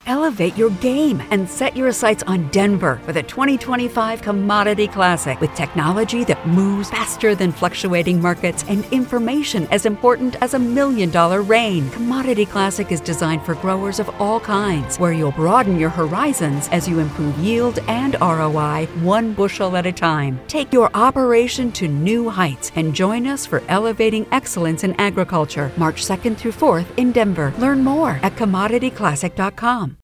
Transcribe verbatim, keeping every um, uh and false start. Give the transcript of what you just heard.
Elevate your game and set your sights on Denver for the twenty twenty-five Commodity Classic with technology that moves faster than fluctuating markets and information as important as a million dollar rain. Commodity Classic is designed for growers of all kinds, where you'll broaden your horizons as you improve yield and R O I one bushel at a time. Take your operation to new heights and join us for Elevating Excellence in Agriculture, March second through fourth in Denver. Learn more at commodity classic dot com.